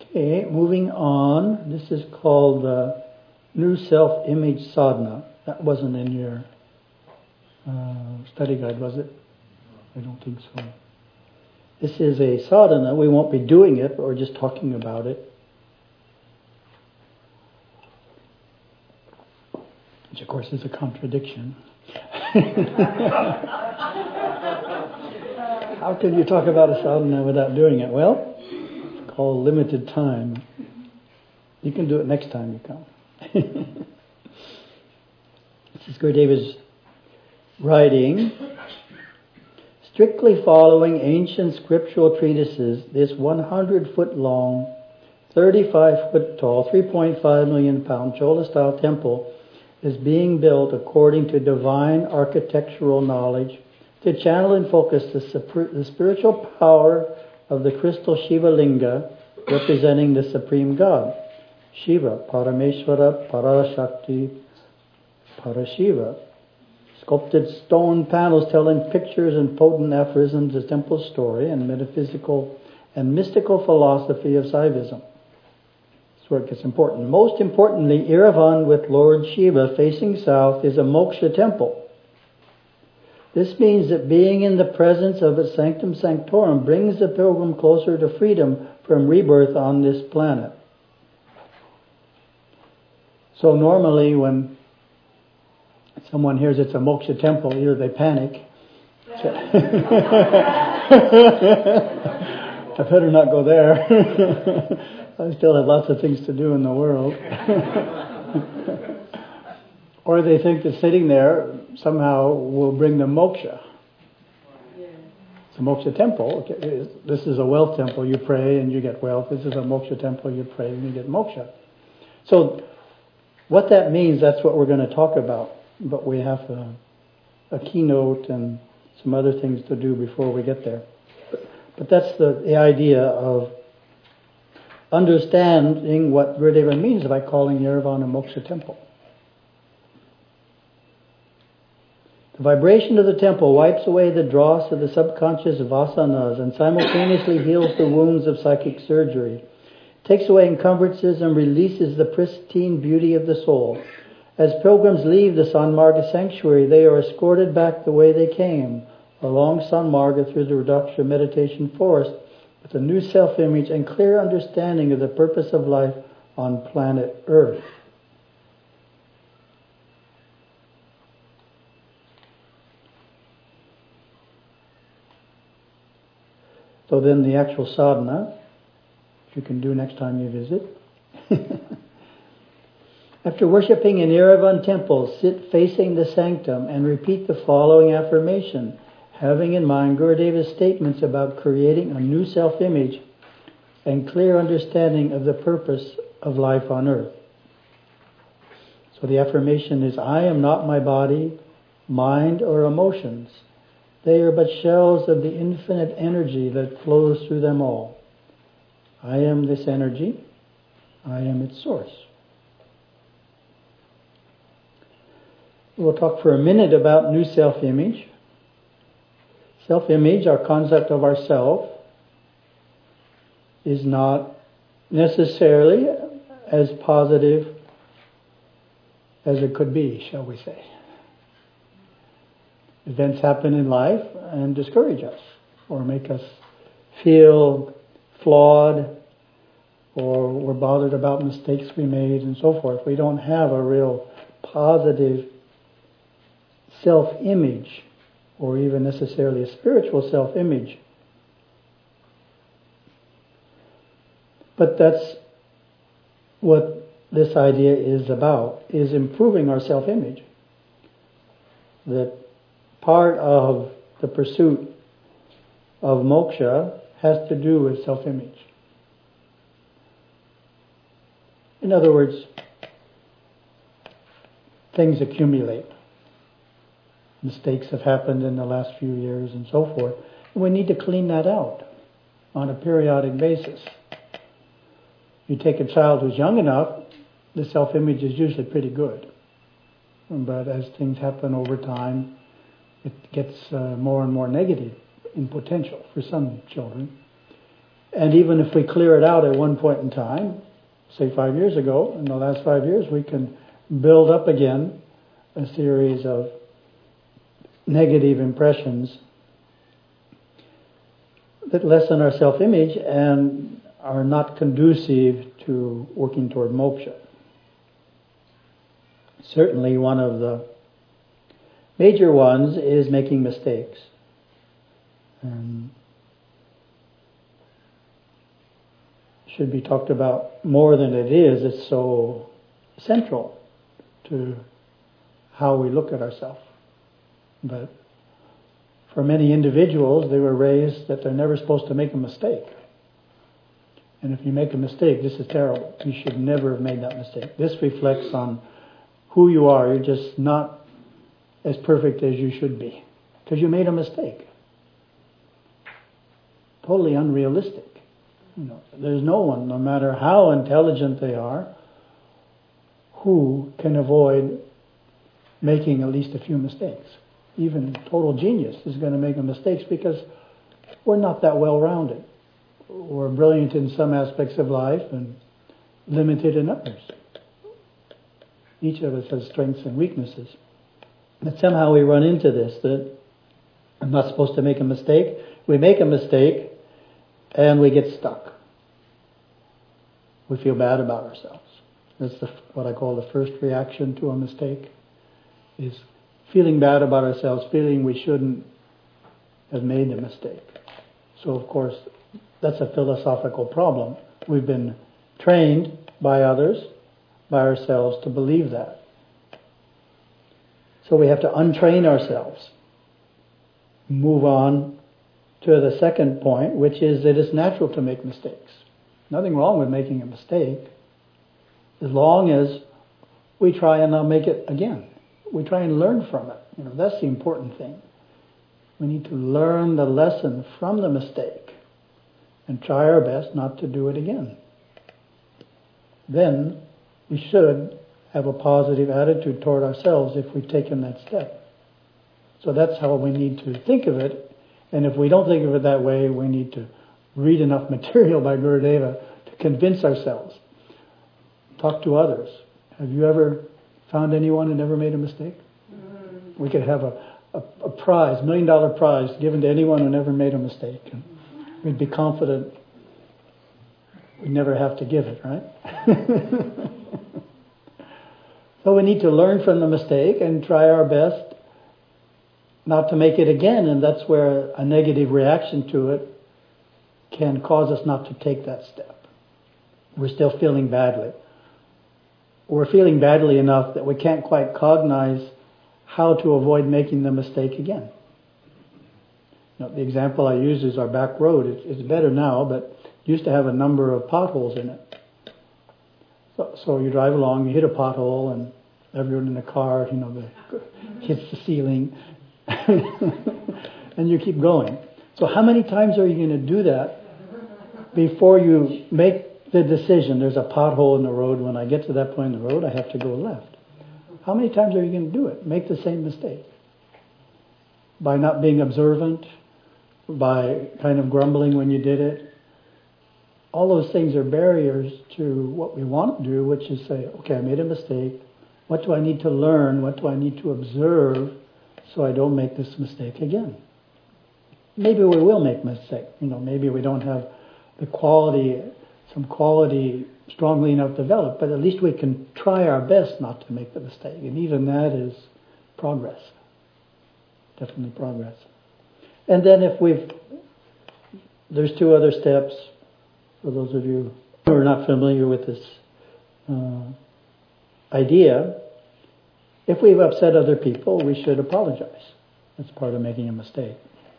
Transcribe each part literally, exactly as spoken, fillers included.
Okay, moving on. This is called uh, New Self-Image Sadhana. That wasn't in your uh, study guide, was it? I don't think so. This is a sadhana. We won't be doing it, but we're just talking about it. Which, of course, is a contradiction. How can you talk about a sadhana without doing it? Well, it's called limited time. You can do it next time you come. This is Gurudeva's writing. Strictly following ancient scriptural treatises, this one hundred foot long, thirty-five foot tall, three point five million pound Chola-style temple is being built according to divine architectural knowledge to channel and focus the, super, the spiritual power of the crystal Shiva Linga representing the Supreme God. Shiva, Parameshwara, Parashakti, Parashiva. Sculpted stone panels telling pictures and potent aphorisms of temple story and metaphysical and mystical philosophy of Saivism. That's where it gets important. Most importantly, Erevan with Lord Shiva facing south is a moksha temple. This means that being in the presence of its sanctum sanctorum brings the pilgrim closer to freedom from rebirth on this planet. So normally when someone hears it's a moksha temple, either they panic. I better not go there. I still have lots of things to do in the world. Or they think that sitting there somehow will bring them moksha. It's a moksha temple. This is a wealth temple. You pray and you get wealth. This is a moksha temple. You pray and you get moksha. So what that means, that's what we're going to talk about. But we have a, a keynote and some other things to do before we get there. But, but that's the, the idea of understanding what Gurudeva means by calling Yerevan a moksha temple. The vibration of the temple wipes away the dross of the subconscious vasanas and simultaneously heals the wounds of psychic surgery, takes away encumbrances and releases the pristine beauty of the soul. As pilgrims leave the Sanmarga sanctuary, they are escorted back the way they came, along Sanmarga through the Rudraksha meditation forest, with a new self-image and clear understanding of the purpose of life on planet Earth. So then the actual sadhana, which you can do next time you visit. After worshipping in Yerevan temple, sit facing the sanctum and repeat the following affirmation, having in mind Gurudeva's statements about creating a new self-image and clear understanding of the purpose of life on earth. So the affirmation is, I am not my body, mind, or emotions. They are but shells of the infinite energy that flows through them all. I am this energy. I am its source. We'll talk for a minute about new self-image. Self-image, our concept of ourself, is not necessarily as positive as it could be, shall we say. Events happen in life and discourage us or make us feel flawed, or we're bothered about mistakes we made and so forth. We don't have a real positive self-image, or even necessarily a spiritual self-image. But that's what this idea is about, is improving our self-image. That part of the pursuit of moksha has to do with self-image. In other words, things accumulate. Mistakes have happened in the last few years and so forth. And we need to clean that out on a periodic basis. You take a child who's young enough, the self-image is usually pretty good. But as things happen over time, it gets uh, more and more negative in potential for some children. And even if we clear it out at one point in time, say five years ago, in the last five years, we can build up again a series of negative impressions that lessen our self-image and are not conducive to working toward moksha. Certainly one of the major ones is making mistakes. Um, should be talked about more than it is. It's so central to how we look at ourselves. But for many individuals, they were raised that they're never supposed to make a mistake. And if you make a mistake, this is terrible. You should never have made that mistake. This reflects on who you are. You're just not as perfect as you should be because you made a mistake. Totally unrealistic. You know, there's no one, no matter how intelligent they are, who can avoid making at least a few mistakes. Even total genius is going to make mistakes because we're not that well-rounded. We're brilliant in some aspects of life and limited in others. Each of us has strengths and weaknesses. But somehow we run into this, that I'm not supposed to make a mistake. We make a mistake and we get stuck. We feel bad about ourselves. That's the, what I call the first reaction to a mistake, is feeling bad about ourselves, feeling we shouldn't have made the mistake. So of course, that's a philosophical problem. We've been trained by others, by ourselves, to believe that. So we have to untrain ourselves. Move on to the second point, which is that it's natural to make mistakes. Nothing wrong with making a mistake, as long as we try and not make it again. We try and learn from it. You know, that's the important thing. We need to learn the lesson from the mistake and try our best not to do it again. Then we should have a positive attitude toward ourselves if we've taken that step. So that's how we need to think of it. And if we don't think of it that way, we need to read enough material by Gurudeva to convince ourselves. Talk to others. Have you ever found anyone who never made a mistake? Mm-hmm. We could have a, a, a prize, million dollar prize given to anyone who never made a mistake. And we'd be confident we'd never have to give it, right? So we need to learn from the mistake and try our best not to make it again, and that's where a negative reaction to it can cause us not to take that step. We're still feeling badly. We're feeling badly enough that we can't quite cognize how to avoid making the mistake again. You know, the example I use is our back road. It's, it's better now, but used to have a number of potholes in it. So, so you drive along, you hit a pothole, and everyone in the car, you know, the, hits the ceiling, and you keep going. So how many times are you going to do that before you make the decision? There's a pothole in the road. When I get to that point in the road, I have to go left. How many times are you going to do it? Make the same mistake. By not being observant, by kind of grumbling when you did it. All those things are barriers to what we want to do, which is say, okay, I made a mistake. What do I need to learn? What do I need to observe so I don't make this mistake again? Maybe we will make a mistake. You know, maybe we don't have the quality, some quality strongly enough developed, but at least we can try our best not to make the mistake. And even that is progress. Definitely progress. And then if we've, there's two other steps. For those of you who are not familiar with this uh, idea, if we've upset other people, we should apologize. That's part of making a mistake.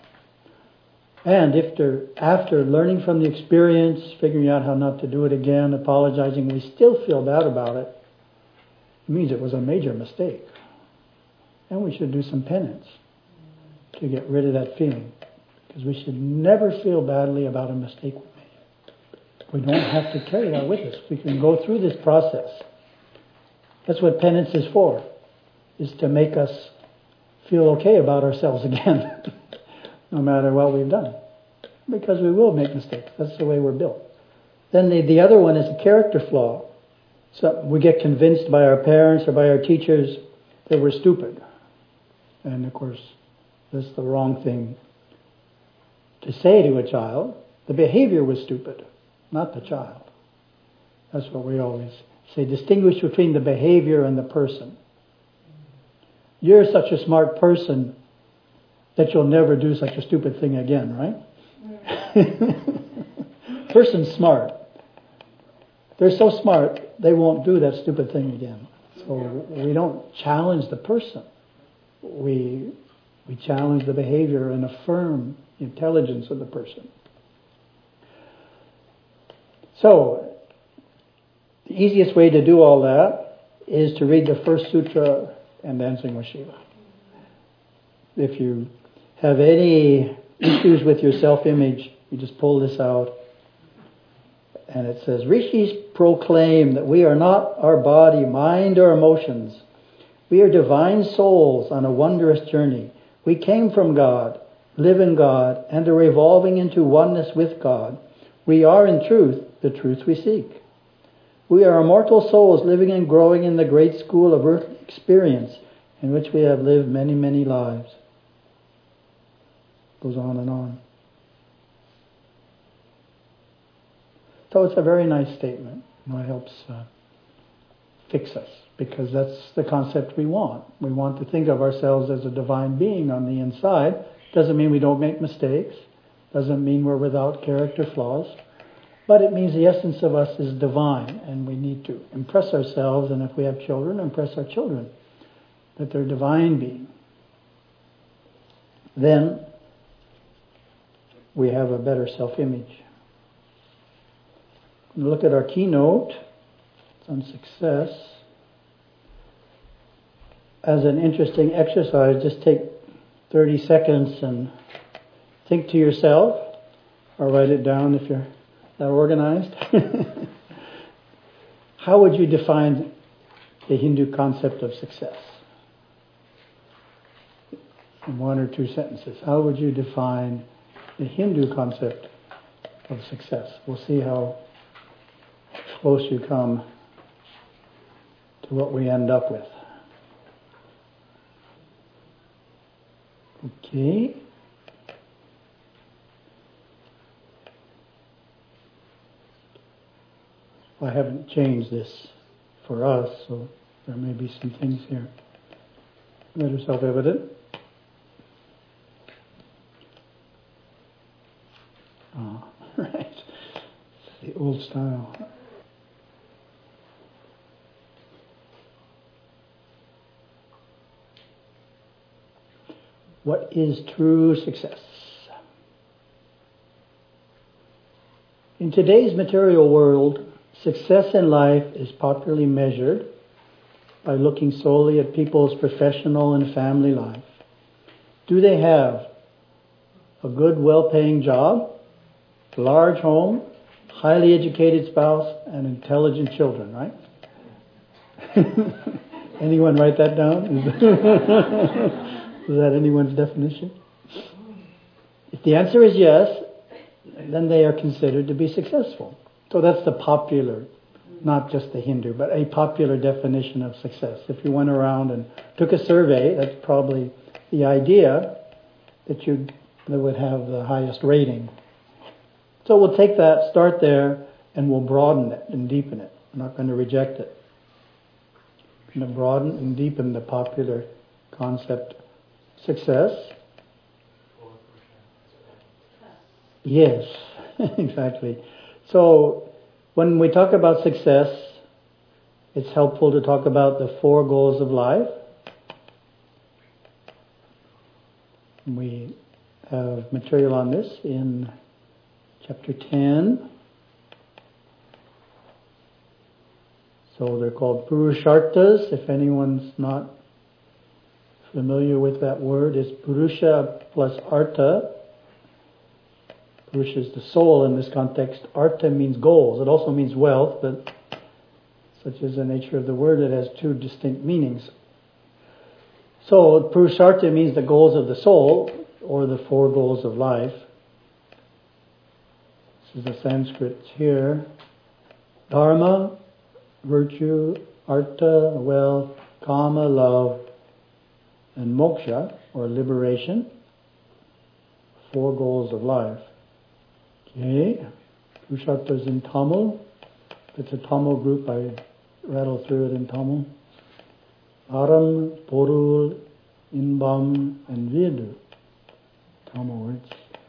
And if they're, after learning from the experience, figuring out how not to do it again, apologizing, we still feel bad about it, it means it was a major mistake. And we should do some penance to get rid of that feeling. Because we should never feel badly about a mistake we made. We don't have to carry that with us. We can go through this process. That's what penance is for, is to make us feel okay about ourselves again, no matter what we've done. because we will make mistakes. That's the way we're built. Then the, the other one is a character flaw. So we get convinced by our parents or by our teachers that we're stupid. And of course, that's the wrong thing to say to a child. The behavior was stupid, not the child. That's what we always say. Distinguish between the behavior and the person. You're such a smart person that you'll never do such a stupid thing again, right? Person's smart. They're so smart, they won't do that stupid thing again. So we don't challenge the person. We we challenge the behavior and affirm the intelligence of the person. So, the easiest way to do all that is to read the first sutra and Dancing with Shiva. If you have any issues with your self-image, you just pull this out. And it says, Rishis proclaim that we are not our body, mind, or emotions. We are divine souls on a wondrous journey. We came from God, live in God, and are evolving into oneness with God. We are, in truth, the truth we seek. We are immortal souls living and growing in the great school of earthly experience in which we have lived many, many lives. Goes on and on. So it's a very nice statement. It helps uh, fix us, because that's the concept we want. We want to think of ourselves as a divine being on the inside. Doesn't mean we don't make mistakes. Doesn't mean we're without character flaws. But it means the essence of us is divine, and we need to impress ourselves, and if we have children, impress our children that they're divine being. Then we have a better self-image. Look at our keynote. It's on success. As an interesting exercise, just take thirty seconds and think to yourself, or write it down if you're that organized. How would you define the Hindu concept of success? In one or two sentences. How would you define the Hindu concept of success? We'll see how close you come to what we end up with. Okay. I haven't changed this for us, so there may be some things here that are self-evident. Oh, right. It's the old style. What is true success? In today's material world, success in life is popularly measured by looking solely at people's professional and family life. Do they have a good, well-paying job, large home, highly educated spouse, and intelligent children, right? Anyone write that down? Is that anyone's definition? If the answer is yes, then they are considered to be successful. So that's the popular, not just the Hindu, but a popular definition of success. If you went around and took a survey, that's probably the idea that you that would have the highest rating. So we'll take that, start there, and we'll broaden it and deepen it. We're not going to reject it. We're going to broaden and deepen the popular concept of success. Yes, exactly. So when we talk about success, it's helpful to talk about the four goals of life. We have material on this in chapter ten. So they're called Purusharthas. If anyone's not familiar with that word, it's Purusha plus Artha. Purusha is the soul in this context. Artha means goals. It also means wealth, but such is the nature of the word, it has two distinct meanings. So Purushartha means the goals of the soul, or the four goals of life. This is the Sanskrit here. Dharma, virtue, artha, wealth, kama, love, and moksha, or liberation. Four goals of life. Okay. Purusharthas in Tamil. It's a Tamil group. I rattle through it in Tamil. Aram, Porul, Inbam, and Vidu. Tamil words.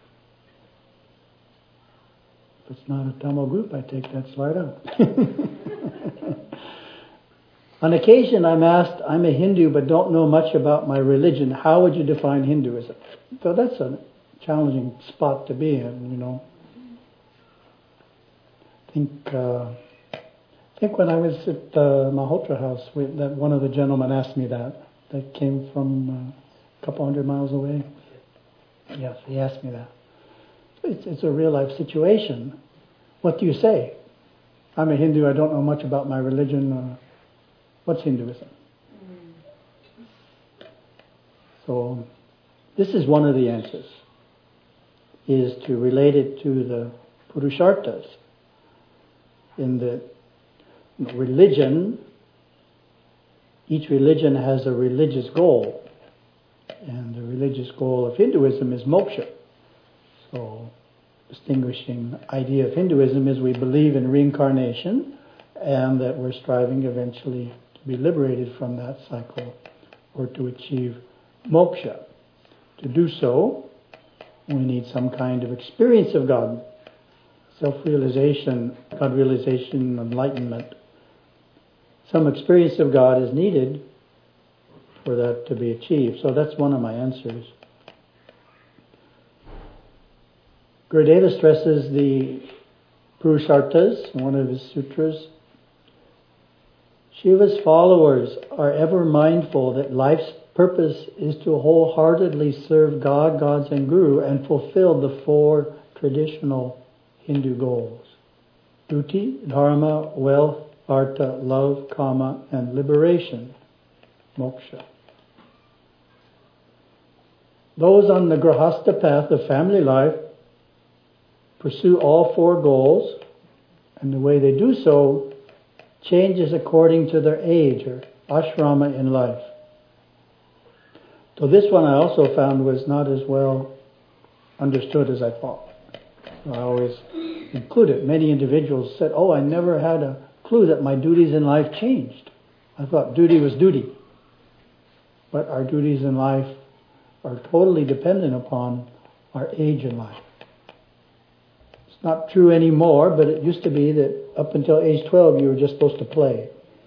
If it's not a Tamil group, I take that slide out. On occasion, I'm asked, I'm a Hindu but don't know much about my religion. How would you define Hinduism? So that's a challenging spot to be in, you know. I think, uh, I think when I was at uh, Malhotra House, we, that one of the gentlemen asked me that. They came from uh, a couple hundred miles away. Yes, he asked me that. It's, it's a real life situation. What do you say? I'm a Hindu, I don't know much about my religion. Uh, what's Hinduism? So, this is one of the answers, is to relate it to the Purusharthas. In the religion, each religion has a religious goal. And the religious goal of Hinduism is moksha. So, distinguishing idea of Hinduism is we believe in reincarnation and that we're striving eventually to be liberated from that cycle or to achieve moksha. To do so, we need some kind of experience of God, self-realization, God-realization, enlightenment. Some experience of God is needed for that to be achieved. So that's one of my answers. Gurudeva stresses the Purusharthas in one of his sutras. Shiva's followers are ever mindful that life's purpose is to wholeheartedly serve God, gods, and Guru and fulfill the four traditional Hindu goals: duty, dharma, wealth, artha, love, kama, and liberation, moksha. Those on the grahastha path of family life pursue all four goals, and the way they do so changes according to their age or ashrama in life. So this one I also found was not as well understood as I thought. I always include it. Many individuals said, oh, I never had a clue that my duties in life changed. I thought duty was duty. But our duties in life are totally dependent upon our age in life. It's not true anymore, but it used to be that up until age twelve you were just supposed to play.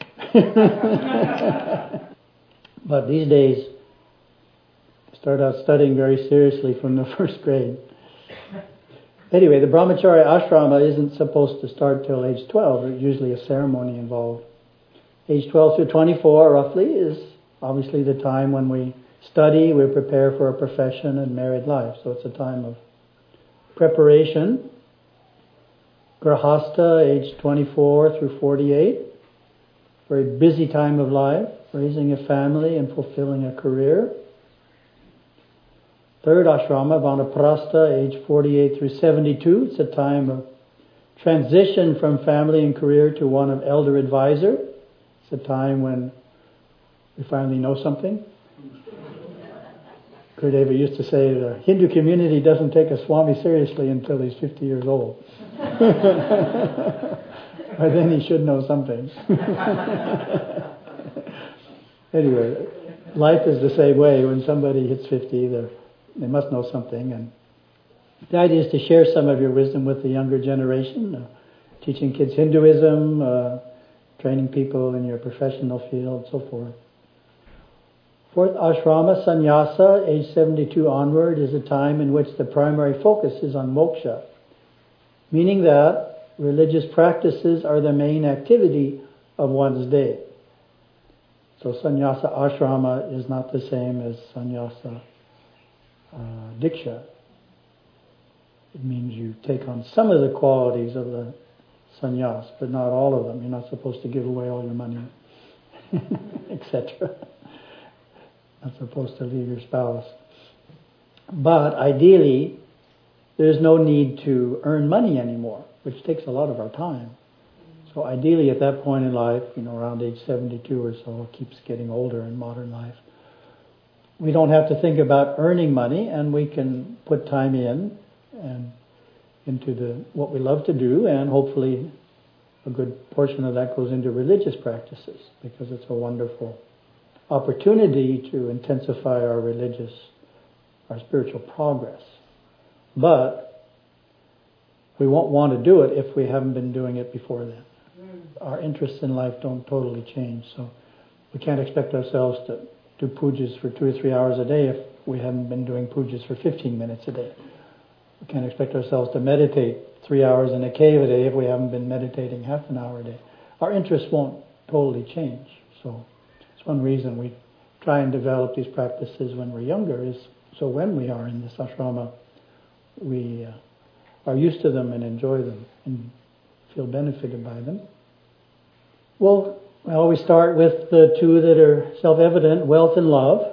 But these days, I start out studying very seriously from the first grade. Anyway, the brahmacharya ashrama isn't supposed to start till age twelve. There's usually a ceremony involved. Age twelve through twenty-four, roughly, is obviously the time when we study, we prepare for a profession and married life. So it's a time of preparation. Grahastha, age twenty-four through forty-eight. Very busy time of life, raising a family and fulfilling a career. Third ashrama, vanaprastha, age forty-eight through seventy-two. It's a time of transition from family and career to one of elder advisor. It's a time when we finally know something. Gurudeva used to say the Hindu community doesn't take a Swami seriously until he's fifty years old. By then he should know something. Anyway, life is the same way. When somebody hits fifty, they must know something. And the idea is to share some of your wisdom with the younger generation, uh, teaching kids Hinduism, uh, training people in your professional field, so forth. Fourth ashrama, sannyasa, age seventy-two onward, is a time in which the primary focus is on moksha, meaning that religious practices are the main activity of one's day. So sannyasa ashrama is not the same as sannyasa uh, diksha. It means you take on some of the qualities of the sannyas, but not all of them. You're not supposed to give away all your money, et cetera. Not supposed to leave your spouse. But ideally, there's no need to earn money anymore, which takes a lot of our time. So ideally at that point in life, you know, around age seventy-two or so, it keeps getting older in modern life, we don't have to think about earning money, and we can put time in and into the what we love to do, and hopefully a good portion of that goes into religious practices, because it's a wonderful opportunity to intensify our religious, our spiritual progress. But we won't want to do it if we haven't been doing it before then. Our interests in life don't totally change, so we can't expect ourselves to do pujas for two or three hours a day if we haven't been doing pujas for fifteen minutes a day. We can't expect ourselves to meditate three hours in a cave a day if we haven't been meditating half an hour a day. Our interests won't totally change. So it's one reason we try and develop these practices when we're younger, is so when we are in this ashrama, we uh, are used to them and enjoy them and feel benefited by them. Well, I always start with the two that are self-evident, wealth and love.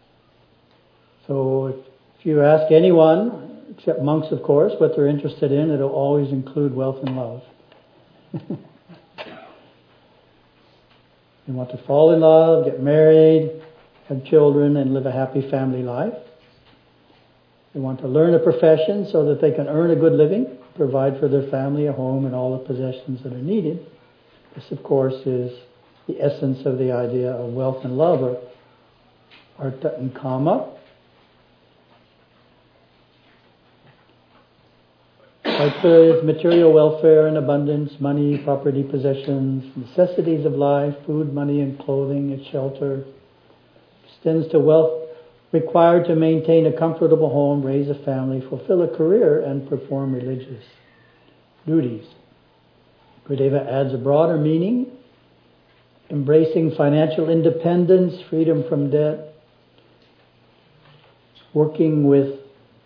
So if you ask anyone, except monks of course, what they're interested in, it'll always include wealth and love. They want to fall in love, get married, have children, and live a happy family life. They want to learn a profession so that they can earn a good living, provide for their family a home and all the possessions that are needed. This, of course, is the essence of the idea of wealth and love, or artha and kama. Artha is material welfare and abundance, money, property, possessions, necessities of life, food, money, and clothing, and shelter. Extends to wealth required to maintain a comfortable home, raise a family, fulfill a career, and perform religious duties. Gurudeva adds a broader meaning, embracing financial independence, freedom from debt, working with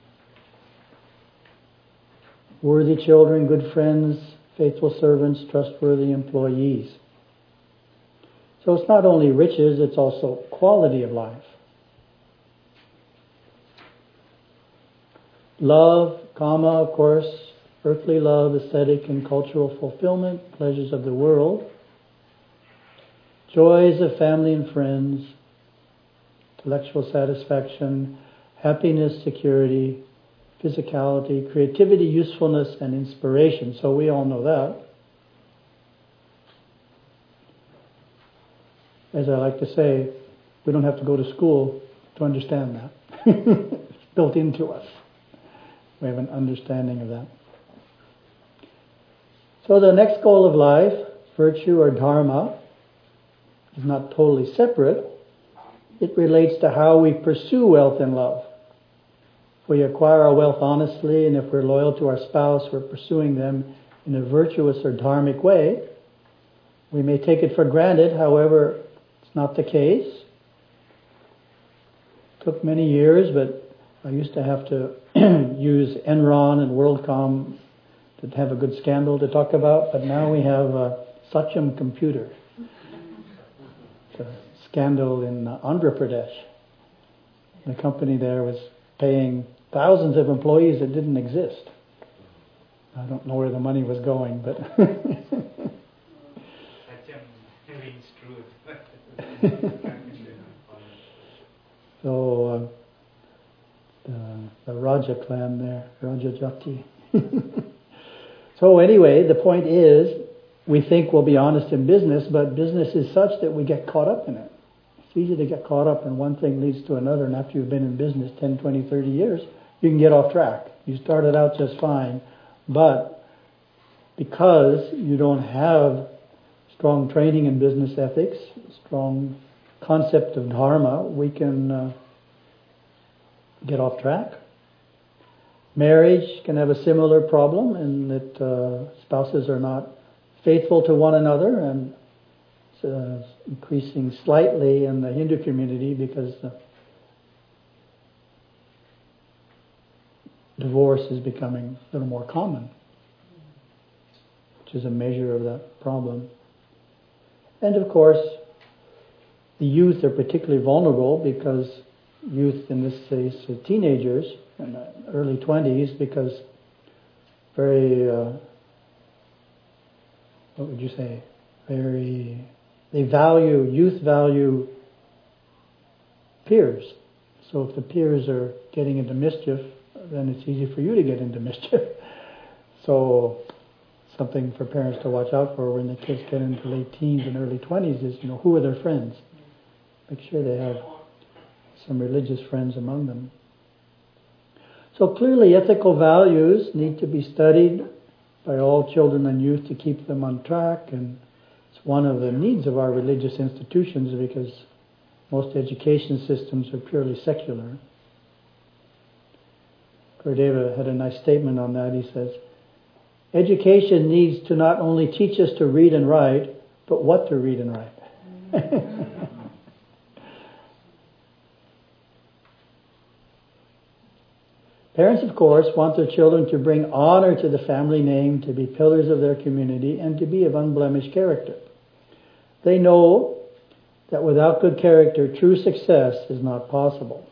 worthy children, good friends, faithful servants, trustworthy employees. So it's not only riches, it's also quality of life. Love, kama, of course, earthly love, aesthetic and cultural fulfillment, pleasures of the world, joys of family and friends, intellectual satisfaction, happiness, security, physicality, creativity, usefulness, and inspiration. So we all know that. As I like to say, we don't have to go to school to understand that. It's built into us. We have an understanding of that. So the next goal of life, virtue or dharma, is not totally separate. It relates to how we pursue wealth and love. If we acquire our wealth honestly, and if we're loyal to our spouse, we're pursuing them in a virtuous or dharmic way. We may take it for granted, however, it's not the case. It took many years, but I used to have to use Enron and WorldCom to have a good scandal to talk about, but now we have uh, Satyam Computer. It's a scandal in uh, Andhra Pradesh. The company there was paying thousands of employees that didn't exist. I don't know where the money was going, but so uh, the, the Raja clan there, Raja Jati. So anyway, the point is, we think we'll be honest in business, but business is such that we get caught up in it. It's easy to get caught up, and one thing leads to another, and after you've been in business ten, twenty, thirty years, you can get off track. You started out just fine, but because you don't have strong training in business ethics, strong concept of dharma, we can uh, get off track. Marriage can have a similar problem in that uh, spouses are not faithful to one another, and it's uh, increasing slightly in the Hindu community because uh, divorce is becoming a little more common, which is a measure of that problem. And of course, the youth are particularly vulnerable because youth, in this case uh, teenagers, in the early twenties, because very, uh, what would you say, very, they value, youth value peers. So if the peers are getting into mischief, then it's easy for you to get into mischief. So something for parents to watch out for when the kids get into late teens and early twenties is, you know, who are their friends? Make sure they have some religious friends among them. So clearly ethical values need to be studied by all children and youth to keep them on track, and it's one of the needs of our religious institutions because most education systems are purely secular. Gurudeva had a nice statement on that. He says, education needs to not only teach us to read and write, but what to read and write. Parents, of course, want their children to bring honor to the family name, to be pillars of their community, and to be of unblemished character. They know that without good character, true success is not possible.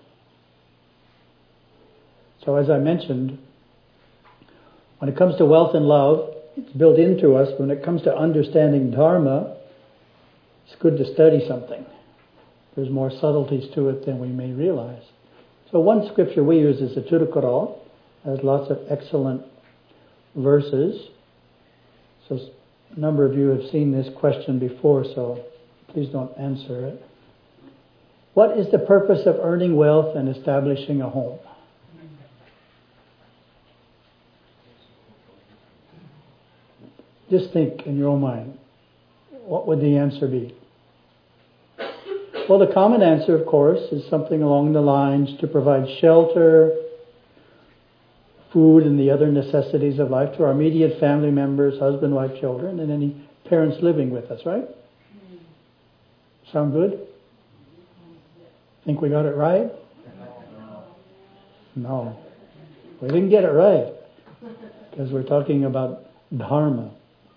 So as I mentioned, when it comes to wealth and love, it's built into us. When it comes to understanding Dharma, it's good to study something. There's more subtleties to it than we may realize. So one scripture we use is the Thirukkural. It has lots of excellent verses. So a number of you have seen this question before, so please don't answer it. What is the purpose of earning wealth and establishing a home? Just think in your own mind. What would the answer be? Well, the common answer, of course, is something along the lines to provide shelter, food, and the other necessities of life to our immediate family members, husband, wife, children, and any parents living with us, right? Sound good? Think we got it right? No. We didn't get it right because we're talking about Dharma.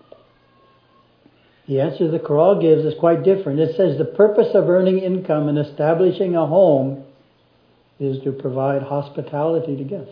The answer the Quran gives is quite different. It says the purpose of earning income and establishing a home is to provide hospitality to guests.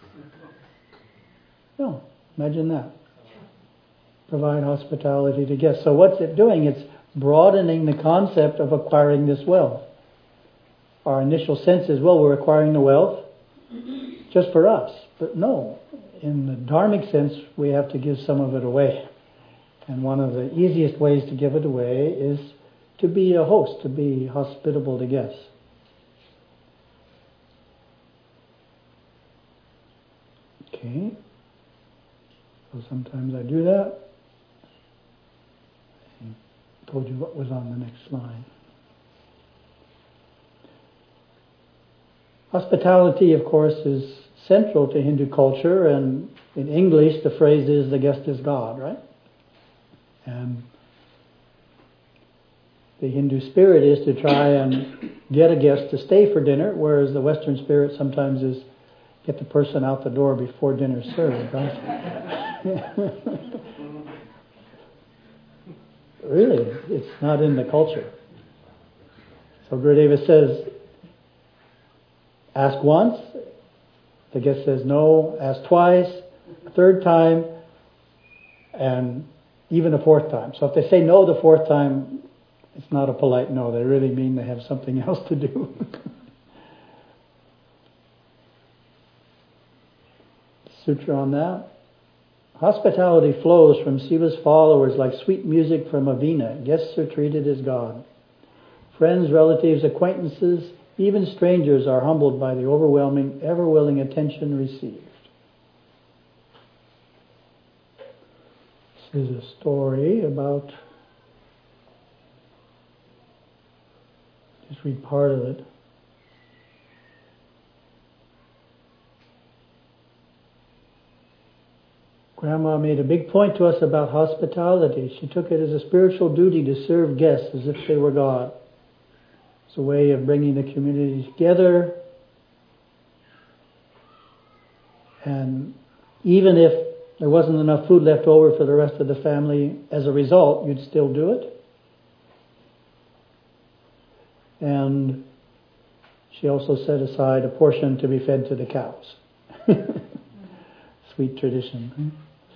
No, imagine that. Provide hospitality to guests. So what's it doing? It's broadening the concept of acquiring this wealth. Our initial sense is, well, we're acquiring the wealth just for us. But no, in the dharmic sense, we have to give some of it away. And one of the easiest ways to give it away is to be a host, to be hospitable to guests. Okay. So sometimes I do that. I told you what was on the next slide. Hospitality, of course, is central to Hindu culture, and in English the phrase is the guest is God, right? And the Hindu spirit is to try and get a guest to stay for dinner, whereas the Western spirit sometimes is get the person out the door before dinner's served, right? Really, it's not in the culture. So Gurudeva says, ask once, the guest says no, ask twice, a third time, and even a fourth time. So if they say no the fourth time, it's not a polite no. They really mean they have something else to do. Sutra on that. Hospitality flows from Shiva's followers like sweet music from a veena. Guests are treated as God. Friends, relatives, acquaintances, even strangers are humbled by the overwhelming, ever-willing attention received. This is a story about, just read part of it. Grandma made a big point to us about hospitality. She took it as a spiritual duty to serve guests as if they were God. It's a way of bringing the community together. And even if there wasn't enough food left over for the rest of the family, as a result, you'd still do it. And she also set aside a portion to be fed to the cows. Sweet tradition.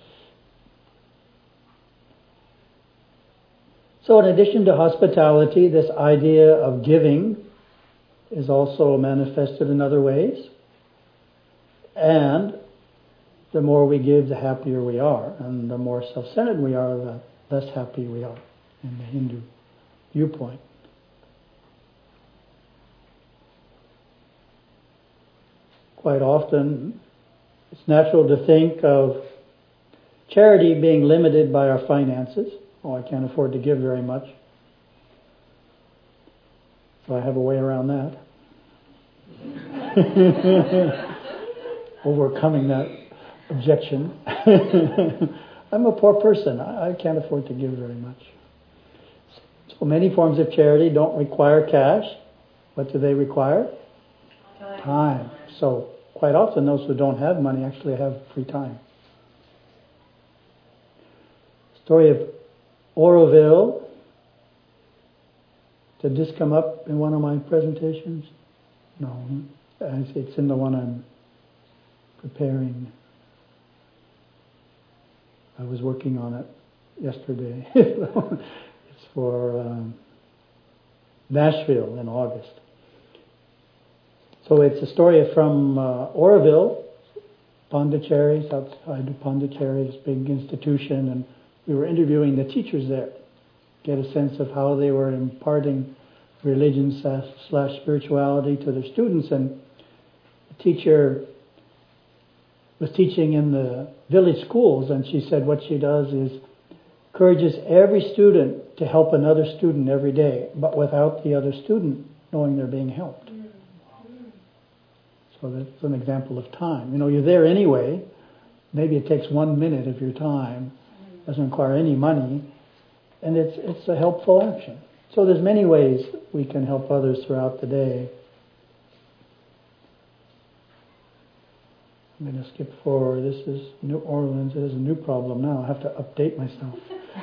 So in addition to hospitality, this idea of giving is also manifested in other ways. And the more we give, the happier we are. And the more self-centered we are, the less happy we are in the Hindu viewpoint. Quite often, it's natural to think of charity being limited by our finances. Oh, I can't afford to give very much, so I have a way around that. Overcoming that objection. I'm a poor person. I can't afford to give very much. So many forms of charity don't require cash. What do they require? Time. Time. So quite often those who don't have money actually have free time. Story of Oroville. Did this come up in one of my presentations? No. It's in the one I'm preparing. I was working on it yesterday. It's for um, Nashville in August. So it's a story from uh, Oroville, Pondicherry, outside of Pondicherry, this big institution, and we were interviewing the teachers there, get a sense of how they were imparting religion slash spirituality to their students. And the teacher was teaching in the village schools, and she said what she does is encourages every student to help another student every day, but without the other student knowing they're being helped. So that's an example of time. You know, you're there anyway. Maybe it takes one minute of your time. Doesn't require any money. And it's it's a helpful action. So there's many ways we can help others throughout the day. I'm going to skip forward. This is New Orleans. It is a new problem now. I have to update myself.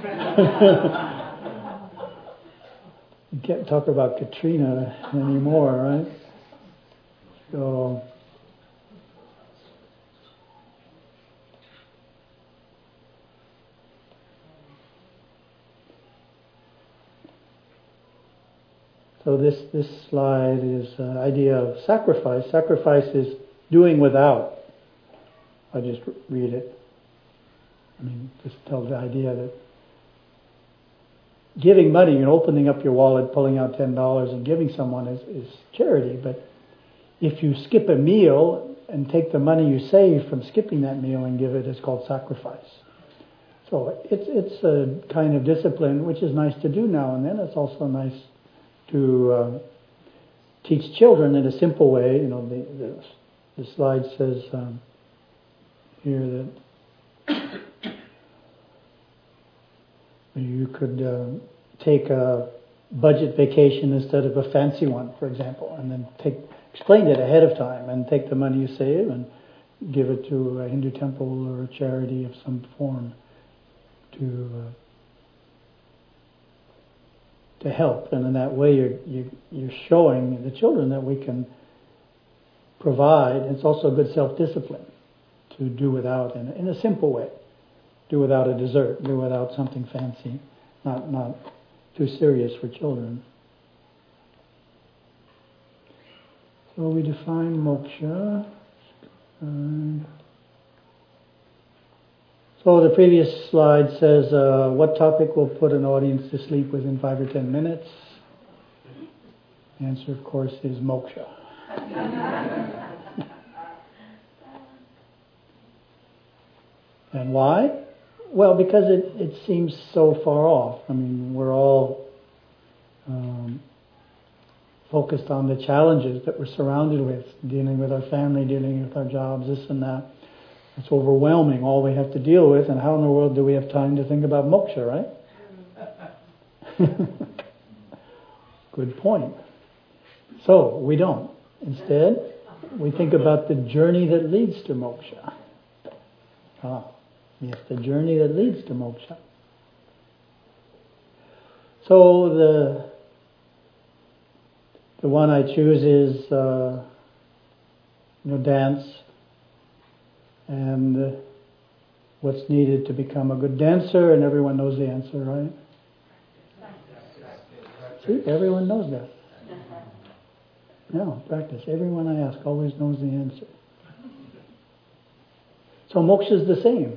You can't talk about Katrina anymore, right? So, so this this slide is an idea of sacrifice. Sacrifice is doing without. I just read it. I mean, just tell the idea that giving money and opening up your wallet, pulling out ten dollars and giving someone is, is charity. But if you skip a meal and take the money you save from skipping that meal and give it, it's called sacrifice. So it's it's a kind of discipline which is nice to do now and then. It's also nice to uh, teach children in a simple way. You know, the the, the slide says um, here that you could uh, take a budget vacation instead of a fancy one, for example, and then take explain it ahead of time and take the money you save and give it to a Hindu temple or a charity of some form to uh, to help. And in that way you're, you're, you're showing the children that we can provide. It's also a good self-discipline to do without in, in a simple way. Do without a dessert, do without something fancy, not not too serious for children. So we define moksha. And so the previous slide says, uh, what topic will put an audience to sleep within five or ten minutes? The answer, of course, is moksha. And why? Well, because it, it seems so far off. I mean, we're all um, focused on the challenges that we're surrounded with, dealing with our family, dealing with our jobs, this and that. It's overwhelming, all we have to deal with, and how in the world do we have time to think about moksha, right? Good point. So, we don't. Instead, we think about the journey that leads to moksha. Ah, yes, the journey that leads to moksha. So the The one I choose is, uh, you know, dance, and uh, what's needed to become a good dancer, and everyone knows the answer, right? See, everyone knows that. No, practice. Everyone I ask always knows the answer. So moksha is the same.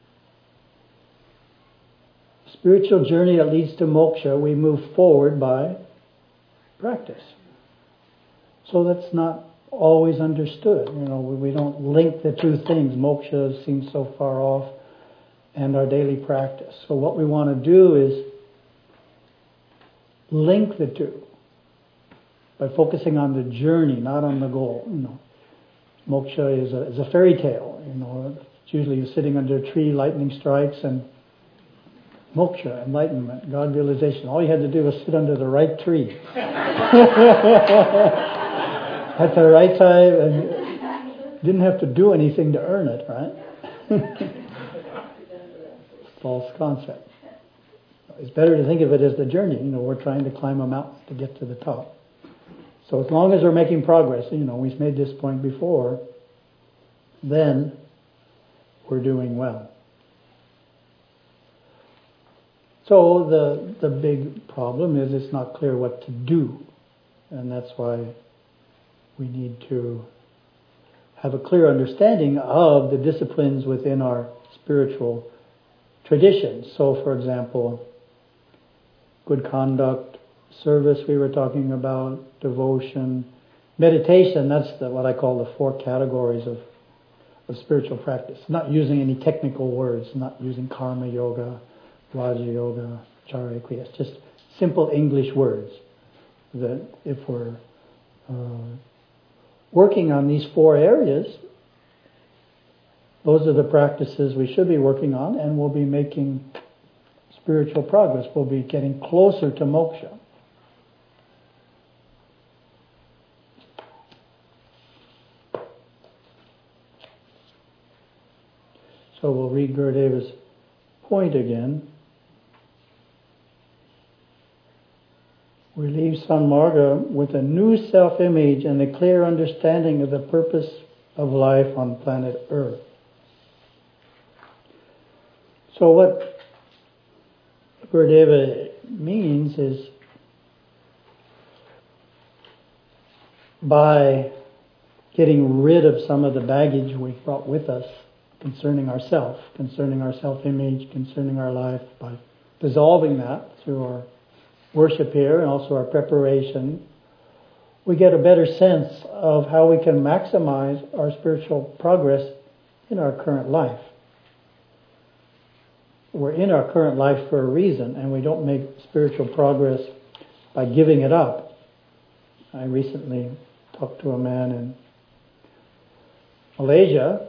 Spiritual journey that leads to moksha, we move forward by practice. So that's not always understood. You know, we don't link the two things. Moksha seems so far off, and our daily practice. So what we want to do is link the two by focusing on the journey, not on the goal. You know, moksha is a, is a fairy tale. You know, it's usually you're sitting under a tree, lightning strikes, and moksha, enlightenment, God realization. All you had to do was sit under the right tree at the right time, and didn't have to do anything to earn it, right? False concept. It's better to think of it as the journey. You know, we're trying to climb a mountain to get to the top. So as long as we're making progress, you know, we've made this point before, then we're doing well. So the the big problem is it's not clear what to do. And that's why we need to have a clear understanding of the disciplines within our spiritual traditions. So, for example, good conduct, service we were talking about, devotion, meditation, that's the, what I call the four categories of, of spiritual practice. Not using any technical words, not using karma yoga, Raja Yoga, Acharya Kriya. It's just simple English words that if we're uh, working on these four areas, those are the practices we should be working on, and we'll be making spiritual progress. We'll be getting closer to moksha. So we'll read Gurudeva's point again. We leave Sanmarga with a new self-image and a clear understanding of the purpose of life on planet Earth. So what Gurudeva means is by getting rid of some of the baggage we've brought with us concerning ourself, concerning our self-image, concerning our life, by dissolving that through our worship here and also our preparation, we get a better sense of how we can maximize our spiritual progress in our current life. We're in our current life for a reason, and we don't make spiritual progress by giving it up. I recently talked to a man in Malaysia,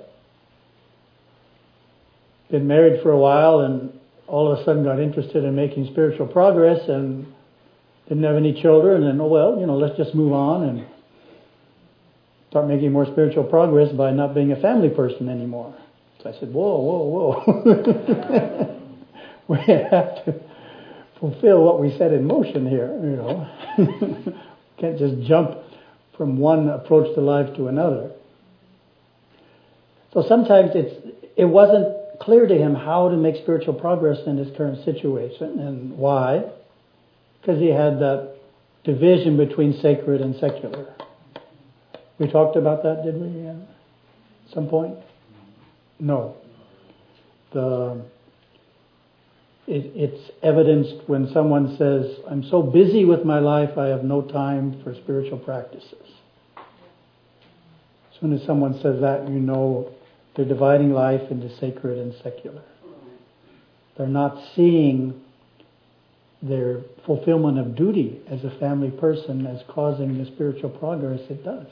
been married for a while, and all of a sudden got interested in making spiritual progress and didn't have any children, and oh well, you know, let's just move on and start making more spiritual progress by not being a family person anymore. So I said, whoa, whoa, whoa. We have to fulfill what we set in motion here, you know. Can't just jump from one approach to life to another. So sometimes it's it wasn't clear to him how to make spiritual progress in his current situation. And why? Because he had that division between sacred and secular. We talked about that, did we, at some point? No. The it, it's evidenced when someone says, I'm so busy with my life, I have no time for spiritual practices. As soon as someone says that, you know they're dividing life into sacred and secular. They're not seeing their fulfillment of duty as a family person as causing the spiritual progress it does.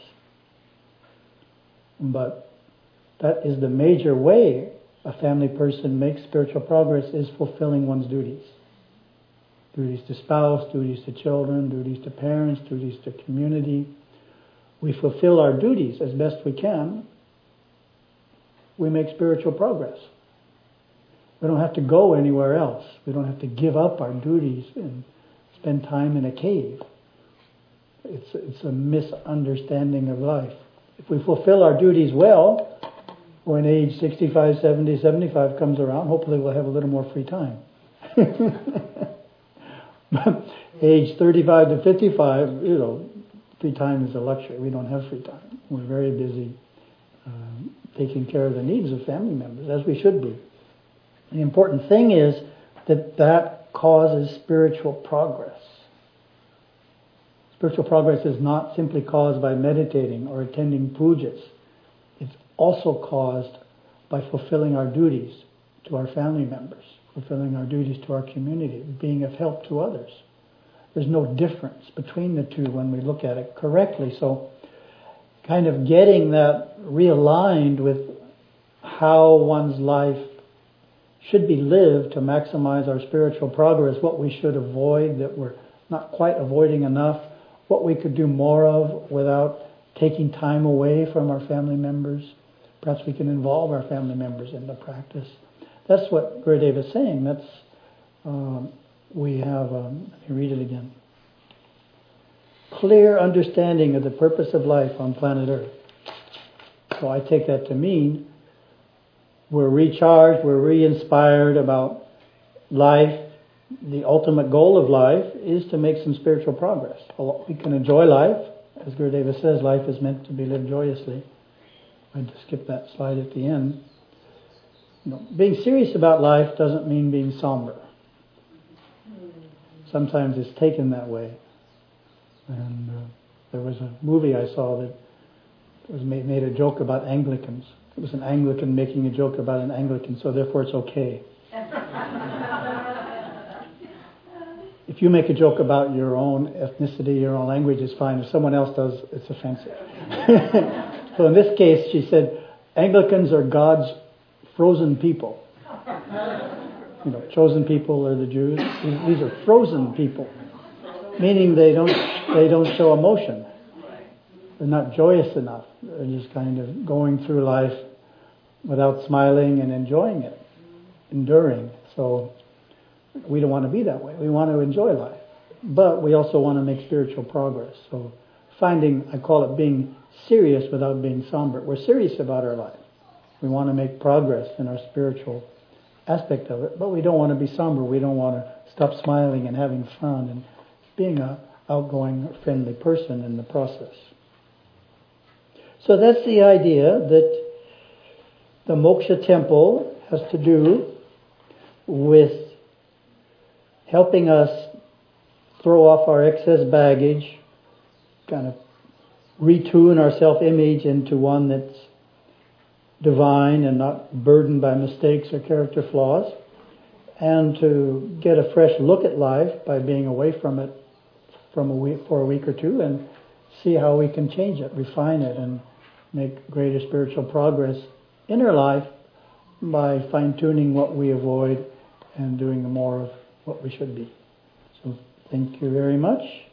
But that is the major way a family person makes spiritual progress, is fulfilling one's duties. Duties to spouse, duties to children, duties to parents, duties to community. We fulfill our duties as best we can. We make spiritual progress. We don't have to go anywhere else. We don't have to give up our duties and spend time in a cave. It's, it's a misunderstanding of life. If we fulfill our duties well, when age sixty-five, seventy, seventy-five comes around, hopefully we'll have a little more free time. Age thirty-five to fifty-five, you know, free time is a luxury. We don't have free time. We're very busy um, taking care of the needs of family members, as we should be. The important thing is that that causes spiritual progress. Spiritual progress is not simply caused by meditating or attending pujas. It's also caused by fulfilling our duties to our family members, fulfilling our duties to our community, being of help to others. There's no difference between the two when we look at it correctly. So kind of getting that realigned with how one's life should be lived to maximize our spiritual progress, what we should avoid that we're not quite avoiding enough, what we could do more of without taking time away from our family members. Perhaps we can involve our family members in the practice. That's what Gurudev is saying. That's um, we have, um, let me read it again. Clear understanding of the purpose of life on planet Earth. So I take that to mean we're recharged, we're re-inspired about life. The ultimate goal of life is to make some spiritual progress. We can enjoy life. As Gurudeva says, life is meant to be lived joyously. I had to skip that slide at the end. You know, being serious about life doesn't mean being somber. Sometimes it's taken that way. And uh, there was a movie I saw that was made, made a joke about Anglicans. It was an Anglican making a joke about an Anglican, so therefore it's okay. If you make a joke about your own ethnicity, your own language, it's fine. If someone else does, it's offensive. So in this case, she said, Anglicans are God's frozen people. You know, chosen people are the Jews. These are frozen people, meaning they don't they don't show emotion. They're not joyous enough. They're just kind of going through life without smiling and enjoying it, enduring. So we don't want to be that way. We want to enjoy life, but we also want to make spiritual progress. So finding, I call it being serious without being somber. We're serious about our life. We want to make progress in our spiritual aspect of it, but we don't want to be somber. We don't want to stop smiling and having fun and being a outgoing, friendly person in the process. So that's the idea that the Moksha Temple has to do with helping us throw off our excess baggage, kind of retune our self-image into one that's divine and not burdened by mistakes or character flaws, and to get a fresh look at life by being away from it from a week, for a week or two, and see how we can change it, refine it, and make greater spiritual progress in our life by fine-tuning what we avoid and doing more of what we should be. So thank you very much.